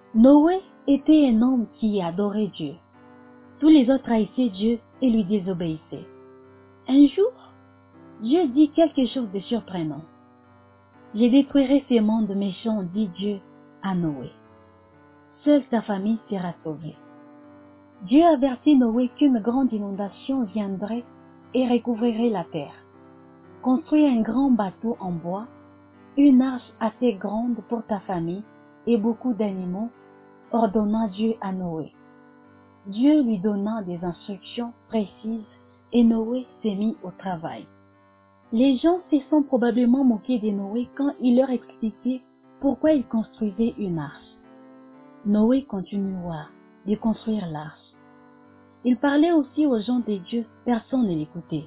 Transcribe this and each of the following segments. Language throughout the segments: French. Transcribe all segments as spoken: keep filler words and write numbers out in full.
Noé était un homme qui adorait Dieu. Tous les autres haïssaient Dieu et lui désobéissaient. Un jour, Dieu dit quelque chose de surprenant. « Je détruirai ces mondes méchants, dit Dieu à Noé. Seule sa famille sera sauvée. » Dieu avertit Noé qu'une grande inondation viendrait et recouvrirait la terre. Construis un grand bateau en bois, une arche assez grande pour ta famille et beaucoup d'animaux, ordonna Dieu à Noé. Dieu lui donna des instructions précises et Noé s'est mis au travail. Les gens se sont probablement moqués de Noé quand il leur expliquait pourquoi il construisait une arche. Noé continua de construire l'arche. Il parlait aussi aux gens de Dieu, personne ne l'écoutait.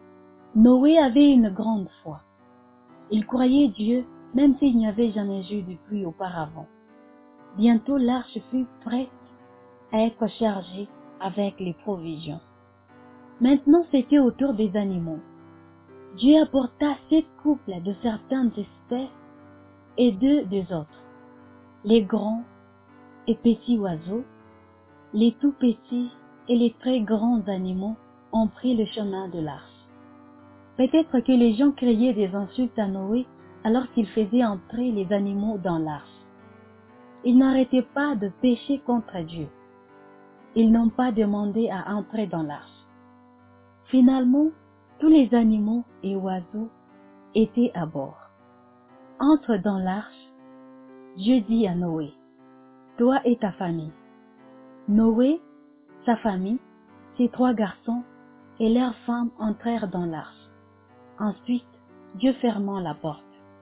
Noé avait une grande foi. Il croyait Dieu même s'il n'y avait jamais eu de pluie auparavant. Bientôt l'arche fut prête à être chargée avec les provisions. Maintenant c'était au tour des animaux. Dieu apporta sept couples de certaines espèces et deux des autres, les grands et petits oiseaux, les tout petits et les très grands animaux ont pris le chemin de l'arche. Peut-être que les gens criaient des insultes à Noé alors qu'il faisait entrer les animaux dans l'arche. Ils n'arrêtaient pas de pécher contre Dieu. Ils n'ont pas demandé à entrer dans l'arche. Finalement, tous les animaux et oiseaux étaient à bord. Entre dans l'arche. Dieu dit à Noé, toi et ta famille. Noé, sa famille, ses trois garçons et leurs femmes entrèrent dans l'arche. Ensuite, Dieu ferma la porte.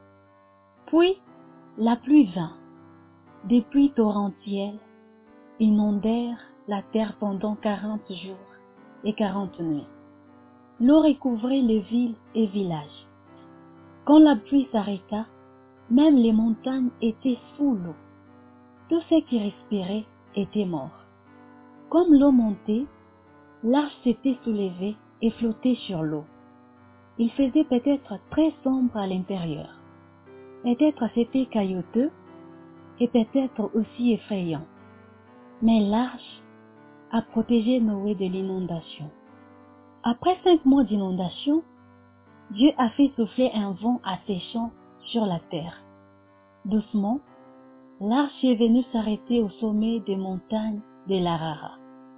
Puis, la pluie vint. Des pluies torrentielles inondèrent la terre pendant quarante jours et quarante nuits. L'eau recouvrait les villes et villages. Quand la pluie s'arrêta, même les montagnes étaient sous l'eau. Tous ceux qui respiraient étaient morts. Comme l'eau montait, l'arche s'était soulevée et flottait sur l'eau. Il faisait peut-être très sombre à l'intérieur. Peut-être c'était caillouteux et peut-être aussi effrayant. Mais l'arche a protégé Noé de l'inondation. Après cinq mois d'inondation, Dieu a fait souffler un vent asséchant sur la terre. Doucement, l'arche est venue s'arrêter au sommet des montagnes de l'Arara.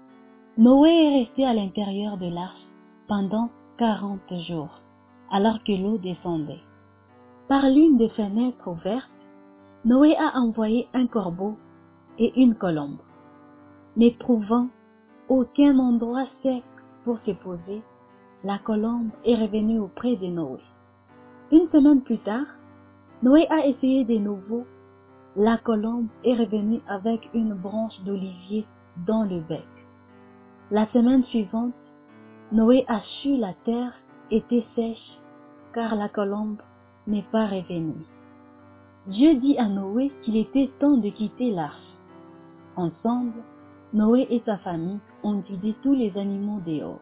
Noé est resté à l'intérieur de l'arche pendant quarante jours, alors que l'eau descendait. Par l'une des fenêtres ouvertes, Noé a envoyé un corbeau et une colombe. Ne trouvant aucun endroit sec pour se poser, la colombe est revenue auprès de Noé. Une semaine plus tard, Noé a essayé de nouveau. La colombe est revenue avec une branche d'olivier dans le bec. La semaine suivante, Noé a su la terre était sèche car la colombe n'est pas revenue. Dieu dit à Noé qu'il était temps de quitter l'arche. Ensemble, Noé et sa famille ont guidé tous les animaux dehors.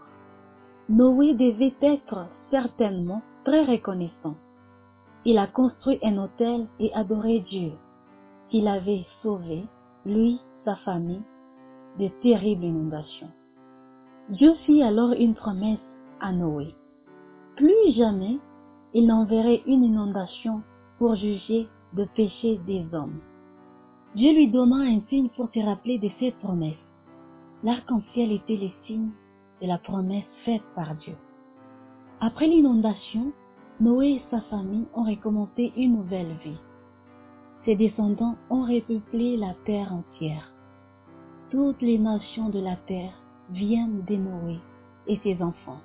Noé devait être certainement très reconnaissant. Il a construit un autel et adoré Dieu, qu'il avait sauvé, lui, sa famille, de terribles inondations. Dieu fit alors une promesse à Noé. Plus jamais il n'enverrait une inondation pour juger le péché des hommes. Dieu lui donna un signe pour se rappeler de cette promesse. L'arc-en-ciel était le signe de la promesse faite par Dieu. Après l'inondation, Noé et sa famille ont recommencé une nouvelle vie. Ses descendants ont repeuplé la terre entière. Toutes les nations de la terre viennent de Noé et ses enfants.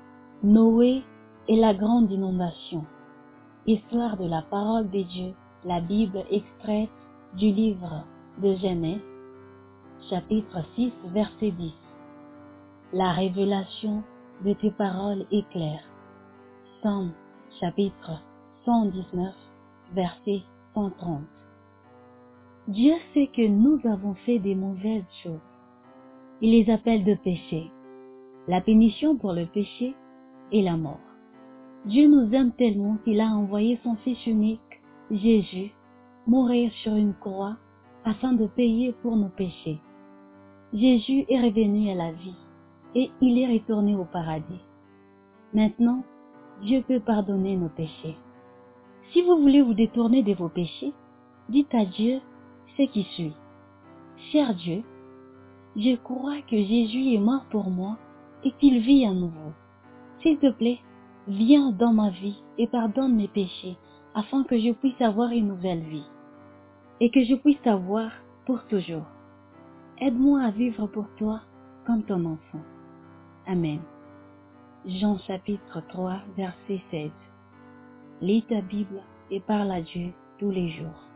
Noé et la grande inondation. Histoire de la parole de Dieu, la Bible extraite du livre de Genèse, chapitre six, verset dix. La révélation de tes paroles est claire. Psaume, chapitre cent dix-neuf, verset cent trente. Dieu sait que nous avons fait des mauvaises choses. Il les appelle de péché. La punition pour le péché est la mort. Dieu nous aime tellement qu'il a envoyé son Fils unique, Jésus, mourir sur une croix afin de payer pour nos péchés. Jésus est revenu à la vie et il est retourné au paradis. Maintenant, Dieu peut pardonner nos péchés. Si vous voulez vous détourner de vos péchés, dites à Dieu ce qui suit. Cher Dieu, je crois que Jésus est mort pour moi et qu'il vit à nouveau. S'il te plaît, viens dans ma vie et pardonne mes péchés afin que je puisse avoir une nouvelle vie et que je puisse t'avoir pour toujours. Aide-moi à vivre pour toi comme ton enfant. Amen. Jean chapitre trois, verset seize. Lis ta Bible et parle à Dieu tous les jours.